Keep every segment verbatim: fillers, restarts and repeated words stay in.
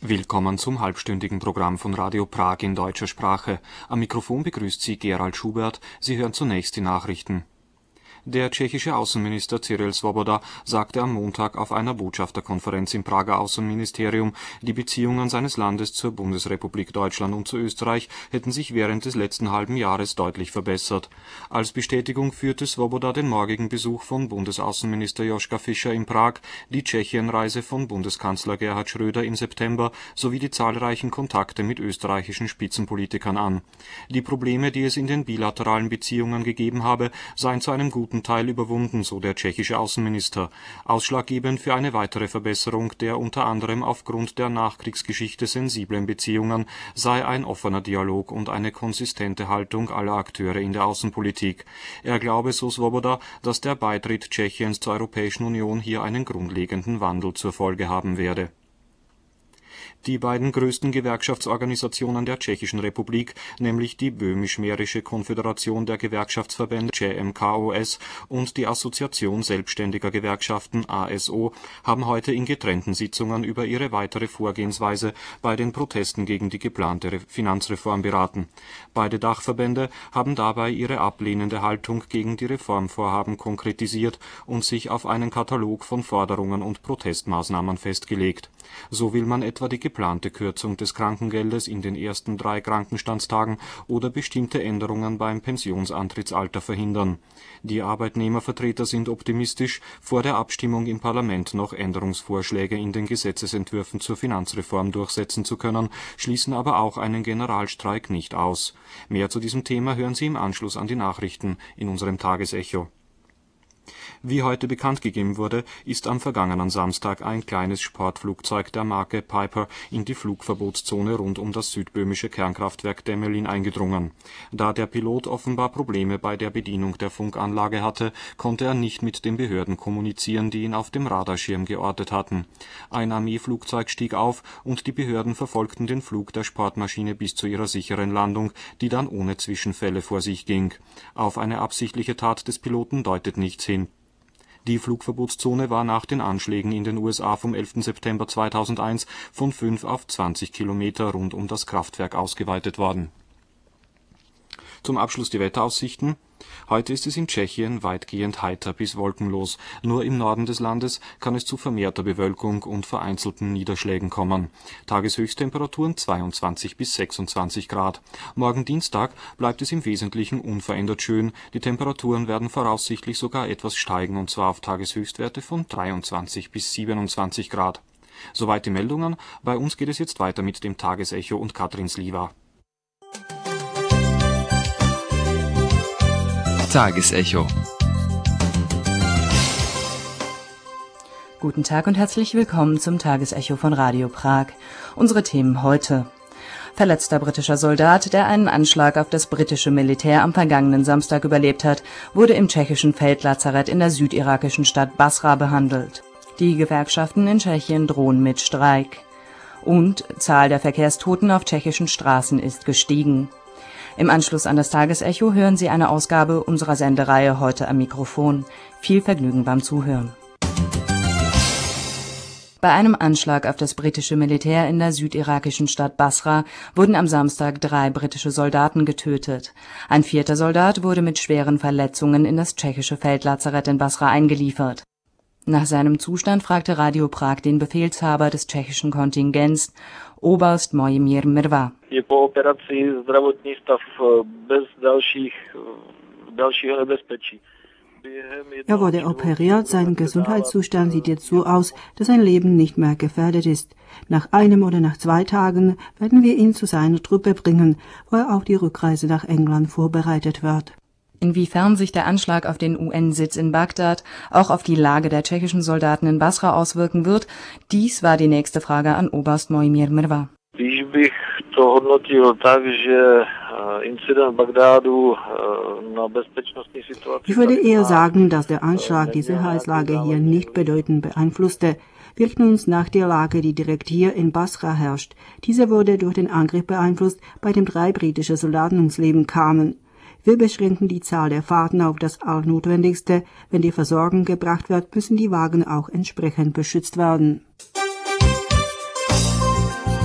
Willkommen zum halbstündigen Programm von Radio Prag in deutscher Sprache. Am Mikrofon begrüßt Sie Gerald Schubert. Sie hören zunächst die Nachrichten. Der tschechische Außenminister Cyril Svoboda sagte am Montag auf einer Botschafterkonferenz im Prager Außenministerium, die Beziehungen seines Landes zur Bundesrepublik Deutschland und zu Österreich hätten sich während des letzten halben Jahres deutlich verbessert. Als Bestätigung führte Svoboda den morgigen Besuch von Bundesaußenminister Joschka Fischer in Prag, die Tschechienreise von Bundeskanzler Gerhard Schröder im September sowie die zahlreichen Kontakte mit österreichischen Spitzenpolitikern an. Die Probleme, die es in den bilateralen Beziehungen gegeben habe, seien zu einem guten Teil überwunden, so der tschechische Außenminister. Ausschlaggebend für eine weitere Verbesserung der unter anderem aufgrund der Nachkriegsgeschichte sensiblen Beziehungen sei ein offener Dialog und eine konsistente Haltung aller Akteure in der Außenpolitik. Er glaube, so Svoboda, dass der Beitritt Tschechiens zur Europäischen Union hier einen grundlegenden Wandel zur Folge haben werde. Die beiden größten Gewerkschaftsorganisationen der Tschechischen Republik, nämlich die Böhmisch-Mährische Konföderation der Gewerkschaftsverbände C M K O S und die Assoziation Selbstständiger Gewerkschaften A S O, haben heute in getrennten Sitzungen über ihre weitere Vorgehensweise bei den Protesten gegen die geplante Finanzreform beraten. Beide Dachverbände haben dabei ihre ablehnende Haltung gegen die Reformvorhaben konkretisiert und sich auf einen Katalog von Forderungen und Protestmaßnahmen festgelegt. So will man etwa die geplante Kürzung des Krankengeldes in den ersten drei Krankenstandstagen oder bestimmte Änderungen beim Pensionsantrittsalter verhindern. Die Arbeitnehmervertreter sind optimistisch, vor der Abstimmung im Parlament noch Änderungsvorschläge in den Gesetzesentwürfen zur Finanzreform durchsetzen zu können, schließen aber auch einen Generalstreik nicht aus. Mehr zu diesem Thema hören Sie im Anschluss an die Nachrichten in unserem Tagesecho. Wie heute bekannt gegeben wurde, ist am vergangenen Samstag ein kleines Sportflugzeug der Marke Piper in die Flugverbotszone rund um das südböhmische Kernkraftwerk Temelín eingedrungen. Da der Pilot offenbar Probleme bei der Bedienung der Funkanlage hatte, konnte er nicht mit den Behörden kommunizieren, die ihn auf dem Radarschirm geortet hatten. Ein Armeeflugzeug stieg auf und die Behörden verfolgten den Flug der Sportmaschine bis zu ihrer sicheren Landung, die dann ohne Zwischenfälle vor sich ging. Auf eine absichtliche Tat des Piloten deutet nichts hin. Die Flugverbotszone war nach den Anschlägen in den U S A vom elften September zweitausendeins von fünf auf zwanzig Kilometer rund um das Kraftwerk ausgeweitet worden. Zum Abschluss die Wetteraussichten. Heute ist es in Tschechien weitgehend heiter bis wolkenlos. Nur im Norden des Landes kann es zu vermehrter Bewölkung und vereinzelten Niederschlägen kommen. Tageshöchsttemperaturen zweiundzwanzig bis sechsundzwanzig Grad. Morgen Dienstag bleibt es im Wesentlichen unverändert schön. Die Temperaturen werden voraussichtlich sogar etwas steigen, und zwar auf Tageshöchstwerte von dreiundzwanzig bis siebenundzwanzig Grad. Soweit die Meldungen. Bei uns geht es jetzt weiter mit dem Tagesecho und Katrin Sliwa. Tagesecho. Guten Tag und herzlich willkommen zum Tagesecho von Radio Prag. Unsere Themen heute: Verletzter britischer Soldat, der einen Anschlag auf das britische Militär am vergangenen Samstag überlebt hat, wurde im tschechischen Feldlazarett in der südirakischen Stadt Basra behandelt. Die Gewerkschaften in Tschechien drohen mit Streik. Und Zahl der Verkehrstoten auf tschechischen Straßen ist gestiegen. Im Anschluss an das Tagesecho hören Sie eine Ausgabe unserer Sendereihe Heute am Mikrofon. Viel Vergnügen beim Zuhören. Bei einem Anschlag auf das britische Militär in der südirakischen Stadt Basra wurden am Samstag drei britische Soldaten getötet. Ein vierter Soldat wurde mit schweren Verletzungen in das tschechische Feldlazarett in Basra eingeliefert. Nach seinem Zustand fragte Radio Prag den Befehlshaber des tschechischen Kontingents, Oberst Mojmír Mrva. Je po operaci zdravotní stav bez dalších, dalšího nebezpečí. Er wurde operiert, sein Gesundheitszustand sieht jetzt so aus, dass sein Leben nicht mehr gefährdet ist. Nach einem oder nach zwei Tagen werden wir ihn zu seiner Truppe bringen, wo er auf die Rückreise nach England vorbereitet wird. Inwiefern sich der Anschlag auf den U N-Sitz in Bagdad auch auf die Lage der tschechischen Soldaten in Basra auswirken wird, dies war die nächste Frage an Oberst Mojmír Mrva. Když bych to hodnotil tak, že Incident Bagdadu na bezpečnostní situaci. Ich würde eher sagen, dass der Anschlag die Sicherheitslage hier nicht bedeutend beeinflusste. Wir richten uns nach der Lage, die direkt hier in Basra herrscht. Diese wurde durch den Angriff beeinflusst, bei dem drei britische Soldaten ums Leben kamen. Wir beschränken die Zahl der Fahrten auf das Allernotwendigste. Wenn die Versorgung gebracht wird, müssen die Wagen auch entsprechend beschützt werden.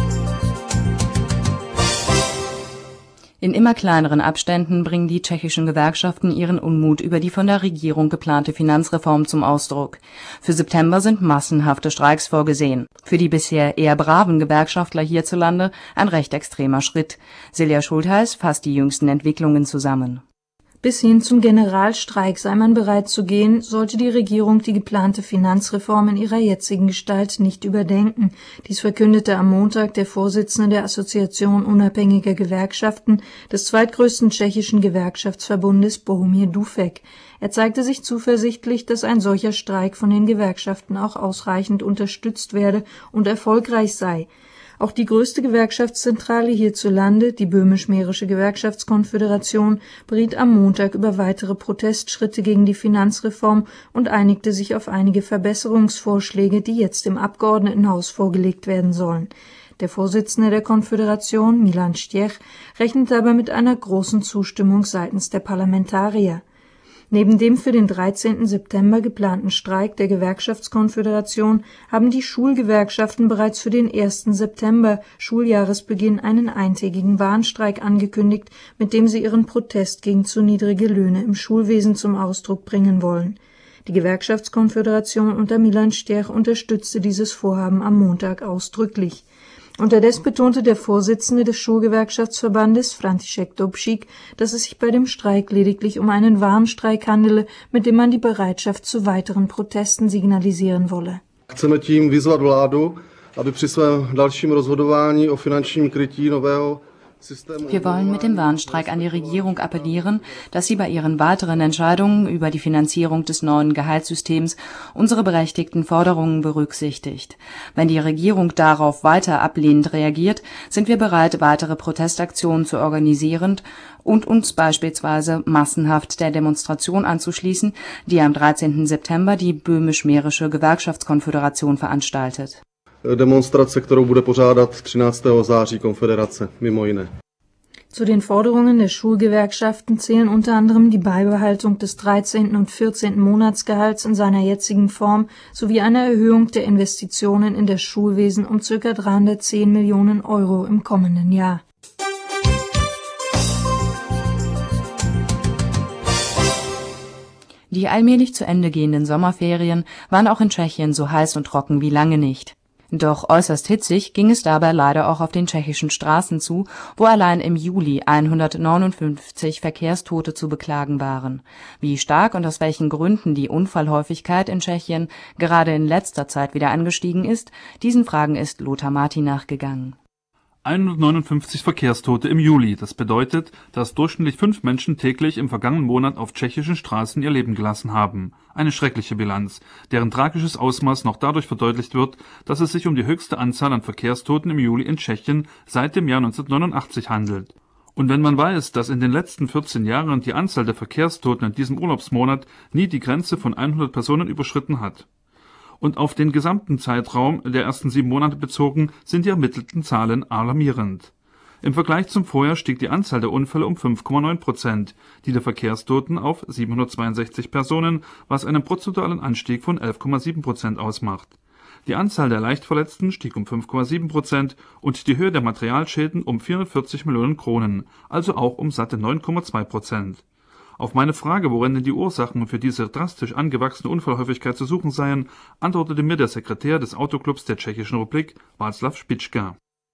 In immer kleineren Abständen bringen die tschechischen Gewerkschaften ihren Unmut über die von der Regierung geplante Finanzreform zum Ausdruck. Für September sind massenhafte Streiks vorgesehen. Für die bisher eher braven Gewerkschaftler hierzulande ein recht extremer Schritt. Silja Schultheis fasst die jüngsten Entwicklungen zusammen. Bis hin zum Generalstreik sei man bereit zu gehen, sollte die Regierung die geplante Finanzreform in ihrer jetzigen Gestalt nicht überdenken. Dies verkündete am Montag der Vorsitzende der Assoziation unabhängiger Gewerkschaften des zweitgrößten tschechischen Gewerkschaftsverbundes Bohumir Dufek. Er zeigte sich zuversichtlich, dass ein solcher Streik von den Gewerkschaften auch ausreichend unterstützt werde und erfolgreich sei. Auch die größte Gewerkschaftszentrale hierzulande, die Böhmisch-Mährische Gewerkschaftskonföderation, beriet am Montag über weitere Protestschritte gegen die Finanzreform und einigte sich auf einige Verbesserungsvorschläge, die jetzt im Abgeordnetenhaus vorgelegt werden sollen. Der Vorsitzende der Konföderation, Milan Stech, rechnet dabei mit einer großen Zustimmung seitens der Parlamentarier. Neben dem für den dreizehnten September geplanten Streik der Gewerkschaftskonföderation haben die Schulgewerkschaften bereits für den ersten September, Schuljahresbeginn, einen eintägigen Warnstreik angekündigt, mit dem sie ihren Protest gegen zu niedrige Löhne im Schulwesen zum Ausdruck bringen wollen. Die Gewerkschaftskonföderation unter Milan Stech unterstützte dieses Vorhaben am Montag ausdrücklich. Unterdessen betonte der Vorsitzende des Schulgewerkschaftsverbandes, František Dobšík, dass es sich bei dem Streik lediglich um einen Warnstreik handele, mit dem man die Bereitschaft zu weiteren Protesten signalisieren wolle. Chceme tím vyzvat vládu, aby při svém dalším rozhodování o finančním krytí nového Wir wollen mit dem Warnstreik an die Regierung appellieren, dass sie bei ihren weiteren Entscheidungen über die Finanzierung des neuen Gehaltssystems unsere berechtigten Forderungen berücksichtigt. Wenn die Regierung darauf weiter ablehnend reagiert, sind wir bereit, weitere Protestaktionen zu organisieren und uns beispielsweise massenhaft der Demonstration anzuschließen, die am dreizehnten September die Böhmisch-Mährische Gewerkschaftskonföderation veranstaltet. Demonstrace, kterou bude pořádat třináctého září Konfederace, mimo jiné. Zu den Forderungen der Schulgewerkschaften zählen unter anderem die Beibehaltung des dreizehnten und vierzehnten Monatsgehalts in seiner jetzigen Form sowie eine Erhöhung der Investitionen in das Schulwesen um ca. dreihundertzehn Millionen Euro im kommenden Jahr. Die allmählich zu Ende gehenden Sommerferien waren auch in Tschechien so heiß und trocken wie lange nicht. Doch äußerst hitzig ging es dabei leider auch auf den tschechischen Straßen zu, wo allein im Juli hundertneunundfünfzig Verkehrstote zu beklagen waren. Wie stark und aus welchen Gründen die Unfallhäufigkeit in Tschechien gerade in letzter Zeit wieder angestiegen ist, diesen Fragen ist Lothar Martin nachgegangen. hundertneunundfünfzig Verkehrstote im Juli. Das bedeutet, dass durchschnittlich fünf Menschen täglich im vergangenen Monat auf tschechischen Straßen ihr Leben gelassen haben. Eine schreckliche Bilanz, deren tragisches Ausmaß noch dadurch verdeutlicht wird, dass es sich um die höchste Anzahl an Verkehrstoten im Juli in Tschechien seit dem Jahr neunzehnhundertneunundachtzig handelt. Und wenn man weiß, dass in den letzten vierzehn Jahren die Anzahl der Verkehrstoten in diesem Urlaubsmonat nie die Grenze von hundert Personen überschritten hat. Und auf den gesamten Zeitraum der ersten sieben Monate bezogen sind die ermittelten Zahlen alarmierend. Im Vergleich zum Vorjahr stieg die Anzahl der Unfälle um fünf Komma neun Prozent, die der Verkehrstoten auf siebenhundertzweiundsechzig Personen, was einen prozentualen Anstieg von elf Komma sieben Prozent ausmacht. Die Anzahl der Leichtverletzten stieg um fünf Komma sieben Prozent und die Höhe der Materialschäden um vierhundertvierzig Millionen Kronen, also auch um satte neun Komma zwei Prozent. Auf meine Frage, worin denn die Ursachen für diese drastisch angewachsene Unfallhäufigkeit zu suchen seien, antwortete mir der Sekretär des Autoclubs der Tschechischen Republik, Václav Špička.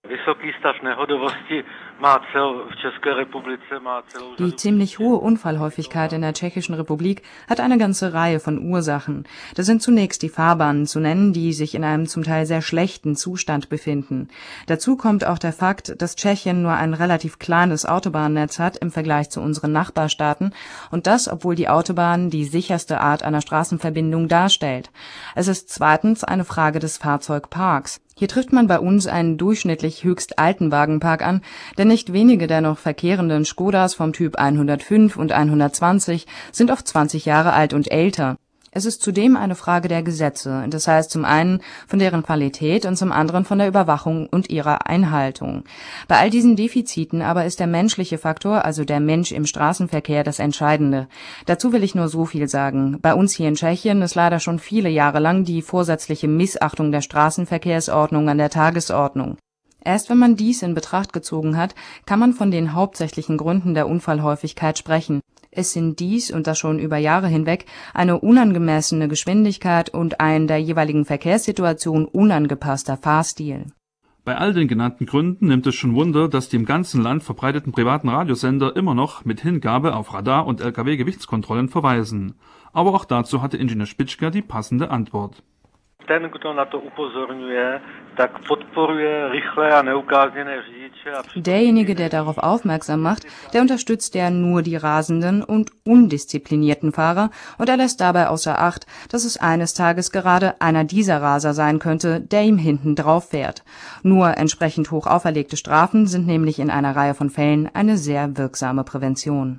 Die ziemlich hohe Unfallhäufigkeit in der Tschechischen Republik hat eine ganze Reihe von Ursachen. Da sind zunächst die Fahrbahnen zu nennen, die sich in einem zum Teil sehr schlechten Zustand befinden. Dazu kommt auch der Fakt, dass Tschechien nur ein relativ kleines Autobahnnetz hat im Vergleich zu unseren Nachbarstaaten und das, obwohl die Autobahn die sicherste Art einer Straßenverbindung darstellt. Es ist zweitens eine Frage des Fahrzeugparks. Hier trifft man bei uns einen durchschnittlich höchst alten Wagenpark an, denn nicht wenige der noch verkehrenden Škodas vom Typ hundertfünf und hundertzwanzig sind oft zwanzig Jahre alt und älter. Es ist zudem eine Frage der Gesetze, das heißt zum einen von deren Qualität und zum anderen von der Überwachung und ihrer Einhaltung. Bei all diesen Defiziten aber ist der menschliche Faktor, also der Mensch im Straßenverkehr, das Entscheidende. Dazu will ich nur so viel sagen. Bei uns hier in Tschechien ist leider schon viele Jahre lang die vorsätzliche Missachtung der Straßenverkehrsordnung an der Tagesordnung. Erst wenn man dies in Betracht gezogen hat, kann man von den hauptsächlichen Gründen der Unfallhäufigkeit sprechen. Es sind dies, und das schon über Jahre hinweg, eine unangemessene Geschwindigkeit und ein der jeweiligen Verkehrssituation unangepasster Fahrstil. Bei all den genannten Gründen nimmt es schon Wunder, dass die im ganzen Land verbreiteten privaten Radiosender immer noch mit Hingabe auf Radar- und L K W-Gewichtskontrollen verweisen. Aber auch dazu hatte Ingenieur Špička die passende Antwort. Ten, kdo na to upozorňuje, tak podporuje rychlé a neukázněné řidiče. Derjenige, der darauf aufmerksam macht, der unterstützt ja nur die rasenden und undisziplinierten Fahrer und er lässt dabei außer Acht, dass es eines Tages gerade einer dieser Raser sein könnte, der ihm hinten drauf fährt. Nur entsprechend hoch auferlegte Strafen sind nämlich in einer Reihe von Fällen eine sehr wirksame Prävention.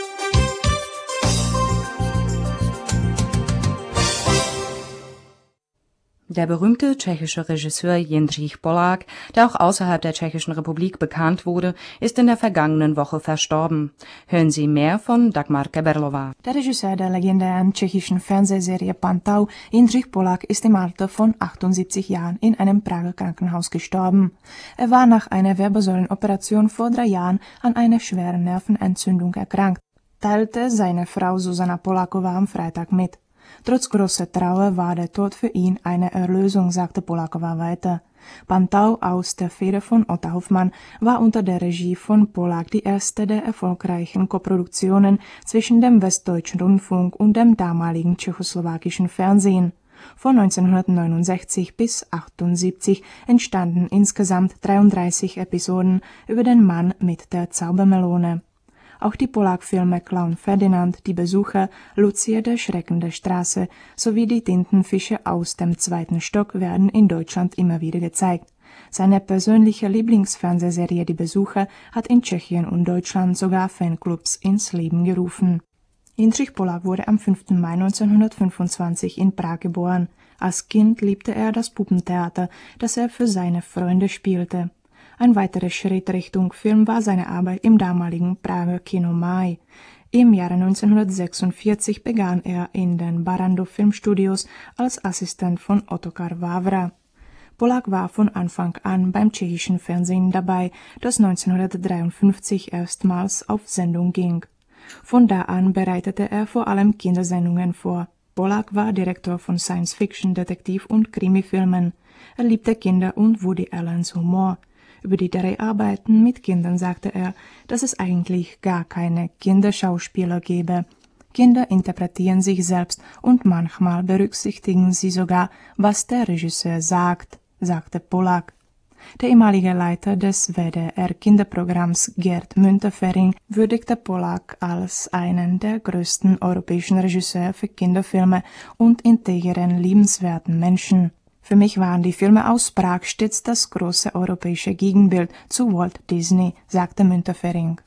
Der berühmte tschechische Regisseur Jindřich Polák, der auch außerhalb der Tschechischen Republik bekannt wurde, ist in der vergangenen Woche verstorben. Hören Sie mehr von Dagmar Keberlová. Der Regisseur der legendären tschechischen Fernsehserie Pantau, Jindřich Polák, ist im Alter von achtundsiebzig Jahren in einem Prager Krankenhaus gestorben. Er war nach einer Wirbelsäulenoperation vor drei Jahren an einer schweren Nervenentzündung erkrankt, teilte seine Frau Zuzana Poláková am Freitag mit. Trotz großer Trauer war der Tod für ihn eine Erlösung, sagte Poláková weiter. Pantau aus der Feder von Otto Hoffmann war unter der Regie von Polák die erste der erfolgreichen Koproduktionen zwischen dem Westdeutschen Rundfunk und dem damaligen tschechoslowakischen Fernsehen. Von neunzehnhundertneunundsechzig bis achtundsiebzig entstanden insgesamt dreiunddreißig Episoden über den Mann mit der Zaubermelone. Auch die Polák-Filme Clown Ferdinand, Die Besucher, Lucia der Schrecken der Straße sowie die Tintenfische aus dem zweiten Stock werden in Deutschland immer wieder gezeigt. Seine persönliche Lieblingsfernsehserie Die Besucher hat in Tschechien und Deutschland sogar Fanclubs ins Leben gerufen. Jindřich Polák wurde am fünften Mai neunzehnhundertfünfundzwanzig in Prag geboren. Als Kind liebte er das Puppentheater, das er für seine Freunde spielte. Ein weiterer Schritt Richtung Film war seine Arbeit im damaligen Prager Kino Mai. Im Jahre neunzehnhundertsechsundvierzig begann er in den Barrandov Filmstudios als Assistent von Ottokar Vávra. Polák war von Anfang an beim tschechischen Fernsehen dabei, das neunzehnhundertdreiundfünfzig erstmals auf Sendung ging. Von da an bereitete er vor allem Kindersendungen vor. Polák war Direktor von Science-Fiction, Detektiv- und Krimifilmen. Er liebte Kinder und Woody Allens Humor. Über die Dreharbeiten mit Kindern sagte er, dass es eigentlich gar keine Kinderschauspieler gebe. Kinder interpretieren sich selbst und manchmal berücksichtigen sie sogar, was der Regisseur sagt, sagte Polák. Der ehemalige Leiter des W D R-Kinderprogramms Gerd Müntefering würdigte Polák als einen der größten europäischen Regisseure für Kinderfilme und integeren, liebenswerten Menschen. Für mich waren die Filme aus Prag stets das große europäische Gegenbild zu Walt Disney, sagte Müntefering.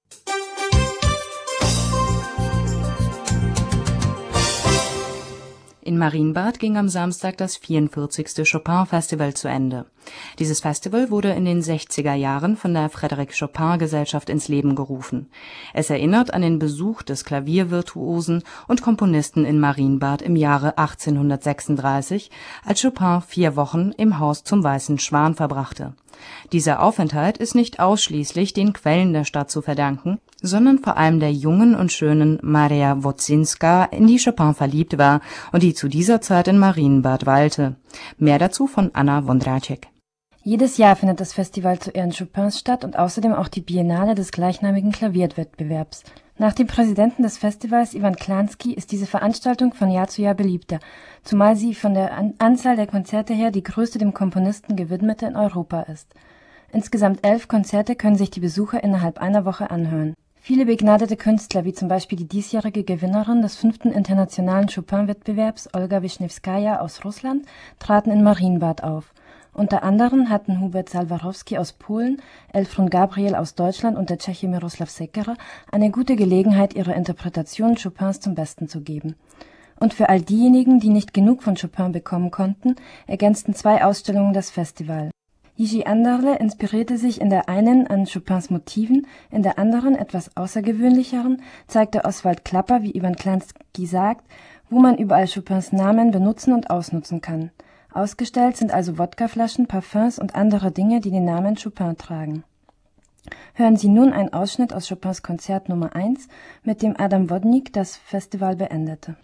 In Marienbad ging am Samstag das vierundvierzigste Chopin-Festival zu Ende. Dieses Festival wurde in den sechziger Jahren von der Frédéric-Chopin-Gesellschaft ins Leben gerufen. Es erinnert an den Besuch des Klaviervirtuosen und Komponisten in Marienbad im Jahre achtzehnhundertsechsunddreißig, als Chopin vier Wochen im Haus zum Weißen Schwan verbrachte. Dieser Aufenthalt ist nicht ausschließlich den Quellen der Stadt zu verdanken, sondern vor allem der jungen und schönen Maria Wodzinska, in die Chopin verliebt war und die zu dieser Zeit in Marienbad weilte. Mehr dazu von Anna Wondráček. Jedes Jahr findet das Festival zu Ehren Chopins statt und außerdem auch die Biennale des gleichnamigen Klavierwettbewerbs. Nach dem Präsidenten des Festivals, Ivan Klansky, ist diese Veranstaltung von Jahr zu Jahr beliebter, zumal sie von der An- Anzahl der Konzerte her die größte dem Komponisten gewidmete in Europa ist. Insgesamt elf Konzerte können sich die Besucher innerhalb einer Woche anhören. Viele begnadete Künstler, wie zum Beispiel die diesjährige Gewinnerin des fünften internationalen Chopin-Wettbewerbs, Olga Wischnewskaja aus Russland, traten in Marienbad auf. Unter anderem hatten Hubert Salwarowski aus Polen, Elfrun Gabriel aus Deutschland und der Tscheche Miroslav Sekera eine gute Gelegenheit, ihre Interpretation Chopins zum Besten zu geben. Und für all diejenigen, die nicht genug von Chopin bekommen konnten, ergänzten zwei Ausstellungen das Festival. Jiří Anderle inspirierte sich in der einen an Chopins Motiven, in der anderen, etwas außergewöhnlicheren, zeigte Oswald Klapper, wie Ivan Klansky sagt, wo man überall Chopins Namen benutzen und ausnutzen kann. Ausgestellt sind also Wodkaflaschen, Parfums und andere Dinge, die den Namen Chopin tragen. Hören Sie nun einen Ausschnitt aus Chopins Konzert Nummer eins, mit dem Adam Wodnik das Festival beendete.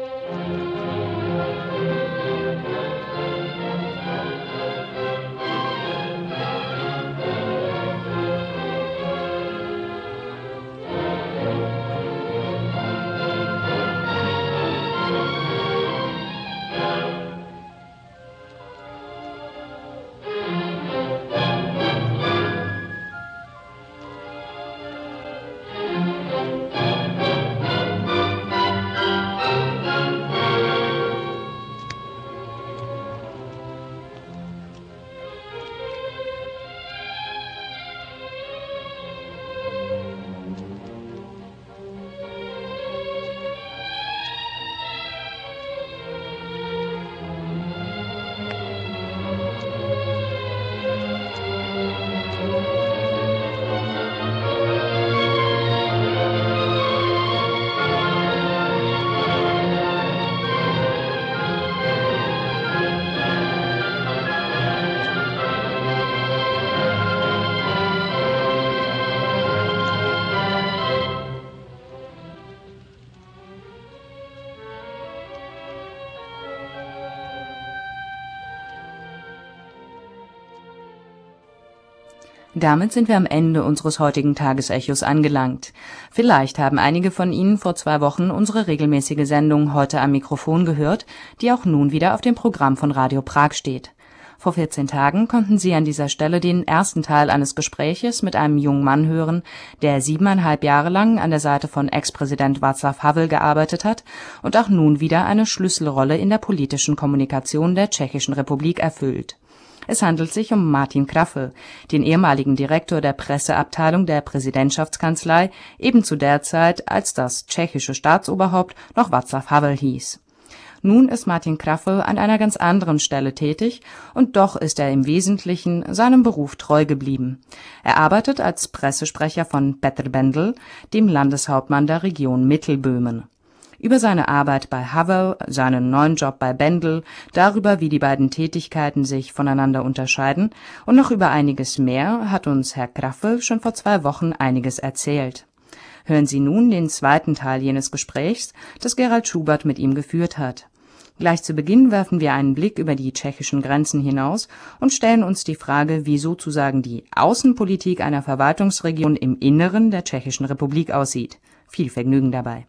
Damit sind wir am Ende unseres heutigen Tagesechos angelangt. Vielleicht haben einige von Ihnen vor zwei Wochen unsere regelmäßige Sendung Heute am Mikrofon gehört, die auch nun wieder auf dem Programm von Radio Prag steht. Vor vierzehn Tagen konnten Sie an dieser Stelle den ersten Teil eines Gespräches mit einem jungen Mann hören, der siebeneinhalb Jahre lang an der Seite von Ex-Präsident Václav Havel gearbeitet hat und auch nun wieder eine Schlüsselrolle in der politischen Kommunikation der Tschechischen Republik erfüllt. Es handelt sich um Martin Krafl, den ehemaligen Direktor der Presseabteilung der Präsidentschaftskanzlei, eben zu der Zeit, als das tschechische Staatsoberhaupt noch Václav Havel hieß. Nun ist Martin Krafl an einer ganz anderen Stelle tätig, und doch ist er im Wesentlichen seinem Beruf treu geblieben. Er arbeitet als Pressesprecher von Petr Bendl, dem Landeshauptmann der Region Mittelböhmen. Über seine Arbeit bei Havel, seinen neuen Job bei Bendl, darüber, wie die beiden Tätigkeiten sich voneinander unterscheiden und noch über einiges mehr hat uns Herr Krafl schon vor zwei Wochen einiges erzählt. Hören Sie nun den zweiten Teil jenes Gesprächs, das Gerald Schubert mit ihm geführt hat. Gleich zu Beginn werfen wir einen Blick über die tschechischen Grenzen hinaus und stellen uns die Frage, wie sozusagen die Außenpolitik einer Verwaltungsregion im Inneren der Tschechischen Republik aussieht. Viel Vergnügen dabei.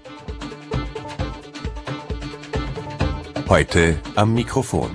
Heute am Mikrofon.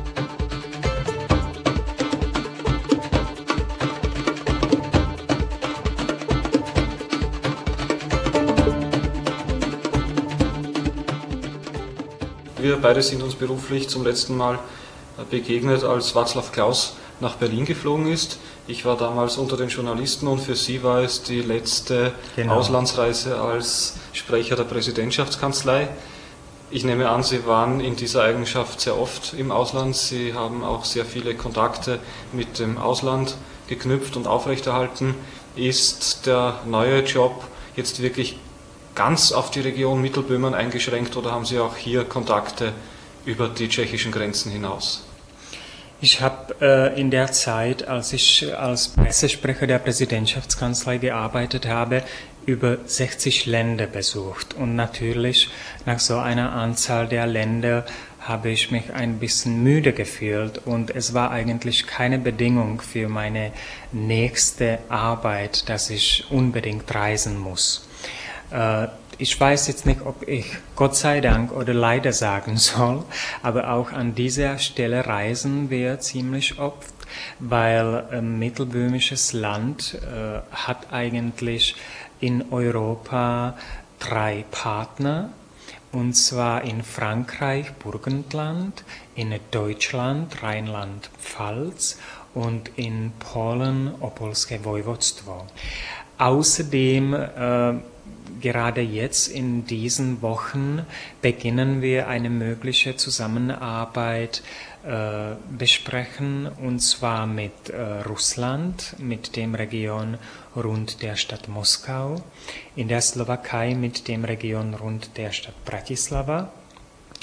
Wir beide sind uns beruflich zum letzten Mal begegnet, als Václav Klaus nach Berlin geflogen ist. Ich war damals unter den Journalisten und für Sie war es die letzte genau. Auslandsreise als Sprecher der Präsidentschaftskanzlei. Ich nehme an, Sie waren in dieser Eigenschaft sehr oft im Ausland. Sie haben auch sehr viele Kontakte mit dem Ausland geknüpft und aufrechterhalten. Ist der neue Job jetzt wirklich ganz auf die Region Mittelböhmen eingeschränkt oder haben Sie auch hier Kontakte über die tschechischen Grenzen hinaus? Ich habe äh, in der Zeit, als ich als Pressesprecher der Präsidentschaftskanzlei gearbeitet habe, über sechzig Länder besucht. Und natürlich nach so einer Anzahl der Länder habe ich mich ein bisschen müde gefühlt und es war eigentlich keine Bedingung für meine nächste Arbeit, dass ich unbedingt reisen muss. Äh, Ich weiß jetzt nicht, ob ich Gott sei Dank oder leider sagen soll, aber auch an dieser Stelle reisen wir ziemlich oft, weil ein mittelböhmisches Land äh, hat eigentlich in Europa drei Partner, und zwar in Frankreich Burgenland, in Deutschland Rheinland-Pfalz und in Polen Opolské Vojvodstvo. Außerdem äh, Gerade jetzt in diesen Wochen beginnen wir eine mögliche Zusammenarbeit äh, besprechen, und zwar mit äh, Russland, mit dem Region rund der Stadt Moskau, in der Slowakei mit dem Region rund der Stadt Bratislava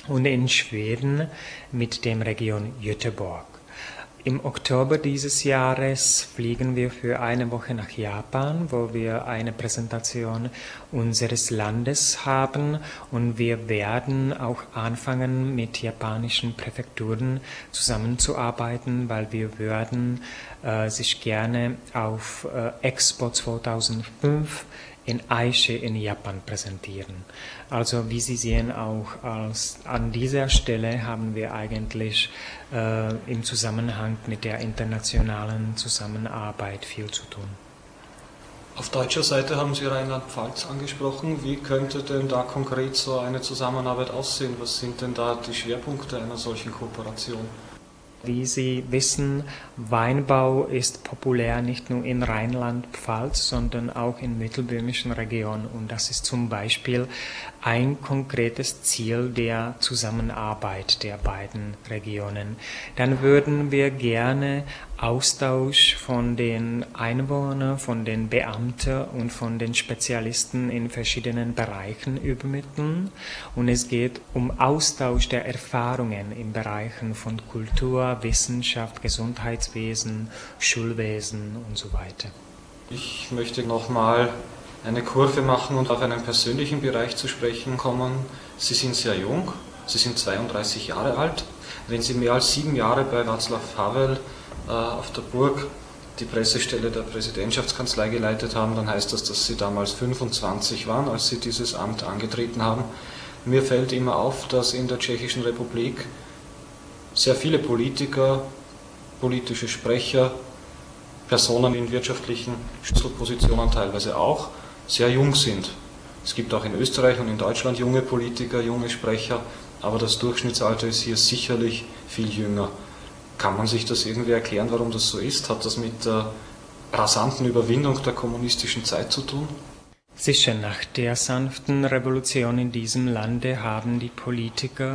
und in Schweden mit der Region Göteborg. Im Oktober dieses Jahres fliegen wir für eine Woche nach Japan, wo wir eine Präsentation unseres Landes haben, und wir werden auch anfangen, mit japanischen Präfekturen zusammenzuarbeiten, weil wir würden äh, sich gerne auf äh, Expo zweitausendfünf in Aichi in Japan präsentieren. Also wie Sie sehen, auch als, an dieser Stelle haben wir eigentlich äh, im Zusammenhang mit der internationalen Zusammenarbeit viel zu tun. Auf deutscher Seite haben Sie Rheinland-Pfalz angesprochen. Wie könnte denn da konkret so eine Zusammenarbeit aussehen? Was sind denn da die Schwerpunkte einer solchen Kooperation? Wie Sie wissen, Weinbau ist populär nicht nur in Rheinland-Pfalz, sondern auch in mittelböhmischen Regionen. Und das ist zum Beispiel ein konkretes Ziel der Zusammenarbeit der beiden Regionen. Dann würden wir gerne Austausch von den Einwohnern, von den Beamten und von den Spezialisten in verschiedenen Bereichen übermitteln. Und es geht um Austausch der Erfahrungen in Bereichen von Kultur, Wissenschaft, Gesundheitswesen, Schulwesen und so weiter. Ich möchte nochmal eine Kurve machen und auf einen persönlichen Bereich zu sprechen kommen. Sie sind sehr jung, Sie sind zweiunddreißig Jahre alt. Wenn Sie mehr als sieben Jahre bei Václav Havel äh, auf der Burg die Pressestelle der Präsidentschaftskanzlei geleitet haben, dann heißt das, dass Sie damals fünfundzwanzig waren, als Sie dieses Amt angetreten haben. Mir fällt immer auf, dass in der Tschechischen Republik sehr viele Politiker, politische Sprecher, Personen in wirtschaftlichen Schlüsselpositionen teilweise auch, sehr jung sind. Es gibt auch in Österreich und in Deutschland junge Politiker, junge Sprecher, aber das Durchschnittsalter ist hier sicherlich viel jünger. Kann man sich das irgendwie erklären, warum das so ist? Hat das mit der rasanten Überwindung der kommunistischen Zeit zu tun? Sicher, nach der sanften Revolution in diesem Lande haben die Politiker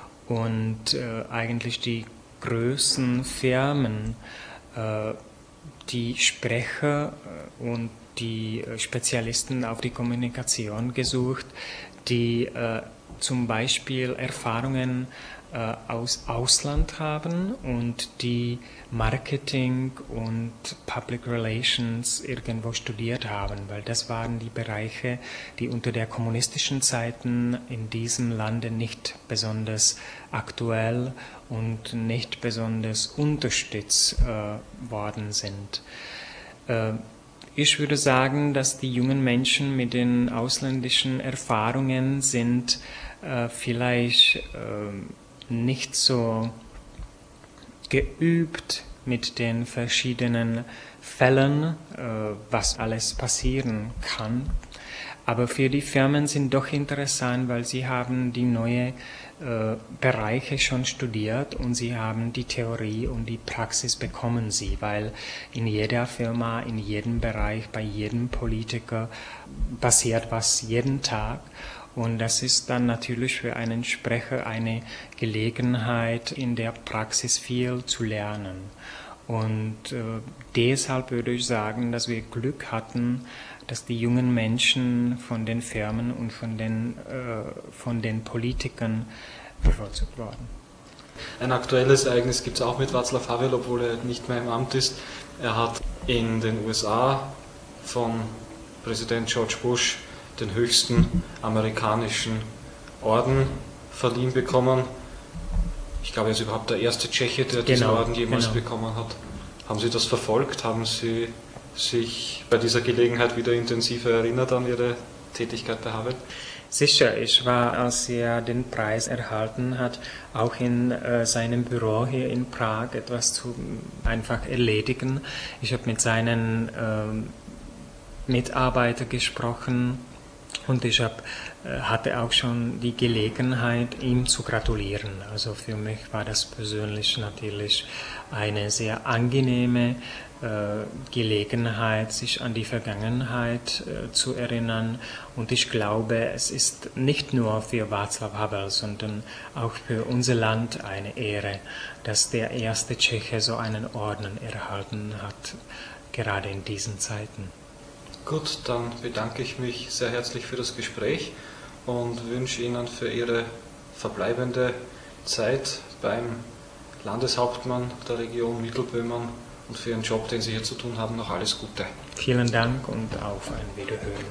und äh, eigentlich die größten Firmen äh, die Sprecher und die Spezialisten auf die Kommunikation gesucht, die äh, zum Beispiel Erfahrungen äh, aus Ausland haben und die Marketing und Public Relations irgendwo studiert haben, weil das waren die Bereiche, die unter der kommunistischen Zeiten in diesem Lande nicht besonders aktuell und nicht besonders unterstützt äh, worden sind. Äh, Ich würde sagen, dass die jungen Menschen mit den ausländischen Erfahrungen sind äh, vielleicht äh, nicht so geübt mit den verschiedenen Fällen, äh, was alles passieren kann. Aber für die Firmen sind doch interessant, weil sie haben die neue äh, Bereiche schon studiert und sie haben die Theorie und die Praxis bekommen sie, weil in jeder Firma, in jedem Bereich, bei jedem Politiker passiert was jeden Tag. Und das ist dann natürlich für einen Sprecher eine Gelegenheit, in der Praxis viel zu lernen. Und äh, deshalb würde ich sagen, dass wir Glück hatten, dass die jungen Menschen von den Firmen und von den, äh, von den Politikern bevorzugt wurden. Ein aktuelles Ereignis gibt es auch mit Václav Havel, obwohl er nicht mehr im Amt ist. Er hat in den U S A von Präsident George Bush den höchsten amerikanischen Orden verliehen bekommen. Ich glaube, er ist überhaupt der erste Tscheche, der diesen Genau, Orden jemals genau. bekommen hat. Haben Sie das verfolgt? Haben Sie sich bei dieser Gelegenheit wieder intensiver erinnert an Ihre Tätigkeit bei Havel? Sicher, ich war, als er den Preis erhalten hat, auch in äh, seinem Büro hier in Prag etwas zu einfach erledigen. Ich habe mit seinen äh, Mitarbeitern gesprochen und ich hab, äh, hatte auch schon die Gelegenheit, ihm zu gratulieren. Also für mich war das persönlich natürlich eine sehr angenehme äh, Gelegenheit, sich an die Vergangenheit äh, zu erinnern. Und ich glaube, es ist nicht nur für Václav Havel, sondern auch für unser Land eine Ehre, dass der erste Tscheche so einen Orden erhalten hat, gerade in diesen Zeiten. Gut, dann bedanke ich mich sehr herzlich für das Gespräch und wünsche Ihnen für Ihre verbleibende Zeit beim Landeshauptmann der Region Mittelböhmen und für Ihren Job, den Sie hier zu tun haben, noch alles Gute. Vielen Dank und auf ein Wiederhören.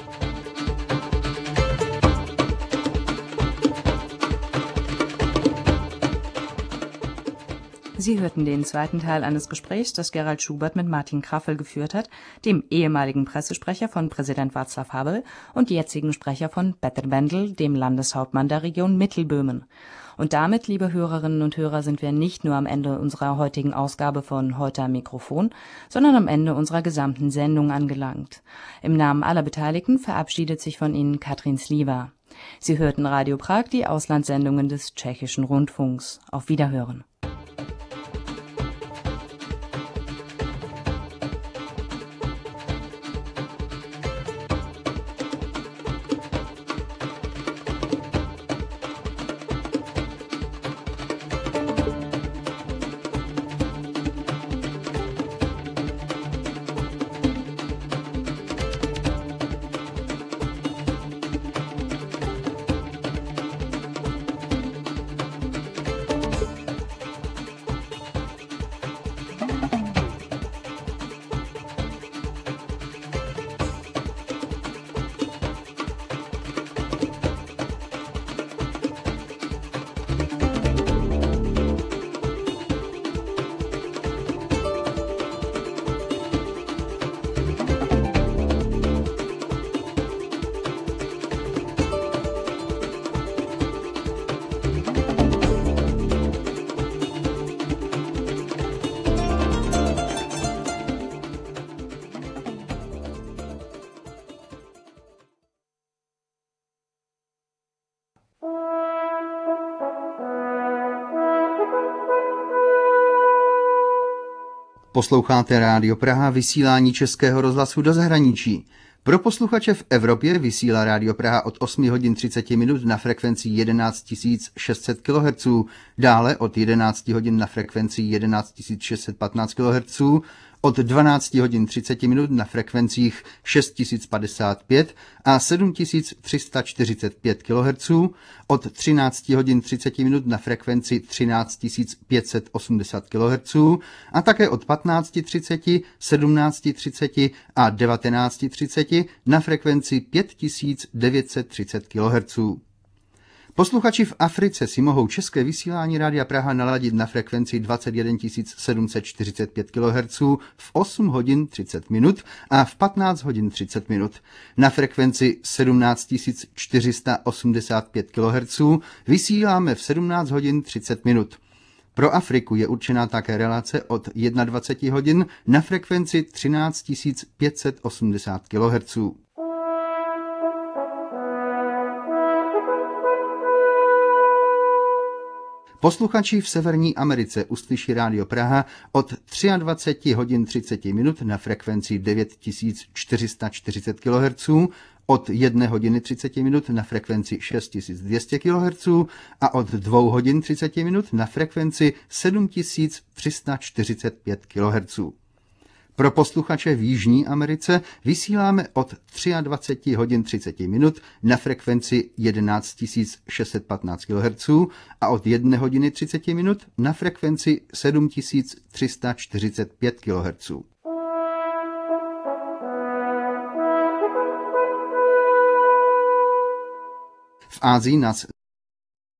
Sie hörten den zweiten Teil eines Gesprächs, das Gerald Schubert mit Martin Kraffel geführt hat, dem ehemaligen Pressesprecher von Präsident Václav Havel und jetzigen Sprecher von Petr Bendl, dem Landeshauptmann der Region Mittelböhmen. Und damit, liebe Hörerinnen und Hörer, sind wir nicht nur am Ende unserer heutigen Ausgabe von Heute am Mikrofon, sondern am Ende unserer gesamten Sendung angelangt. Im Namen aller Beteiligten verabschiedet sich von Ihnen Katrin Sliwa. Sie hörten Radio Prag, die Auslandssendungen des Tschechischen Rundfunks. Auf Wiederhören. Posloucháte Rádio Praha, vysílání Českého rozhlasu do zahraničí. Pro posluchače v Evropě vysílá Rádio Praha od osm hodin třicet minut na frekvenci jedenáct tisíc šest set kilohertzů, dále od jedenáct hodin na frekvenci jedenáct tisíc šest set patnáct kilohertzů, od dvanáct hodin třicet minut na frekvencích šest tisíc padesát pět a sedm tisíc tři sta čtyřicet pět kilohertzů, od třináct hodin třicet minut na frekvenci třináct tisíc pět set osmdesát kilohertzů a také od patnáct třicet, sedmnáct třicet a devatenáct třicet na frekvenci pět tisíc devět set třicet kilohertzů. Posluchači v Africe si mohou české vysílání Rádia Praha naladit na frekvenci dvacet jedna tisíc sedm set čtyřicet pět kilohertzů v osm hodin třicet minut a v patnáct hodin třicet minut. Na frekvenci sedmnáct tisíc čtyři sta osmdesát pět kilohertzů vysíláme v sedmnáct hodin třicet minut. Pro Afriku je určená také relace od dvacet jedna hodin na frekvenci třináct tisíc pět set osmdesát kilohertzů. Posluchači v Severní Americe uslyší Rádio Praha od dvacet tři hodin třicet minut na frekvenci devět tisíc čtyři sta čtyřicet kilohertzů, od jedné hodiny třicet minut na frekvenci šest tisíc dvě stě kilohertzů a od dvou hodin třicet minut na frekvenci sedm tisíc tři sta čtyřicet pět kilohertzů. Pro posluchače v Jižní Americe vysíláme od dvacet tři hodin třicet minut na frekvenci jedenáct tisíc šest set patnáct kilohertzů a od jedné hodiny třicet minut na frekvenci sedm tisíc tři sta čtyřicet pět kilohertzů. V Asii nás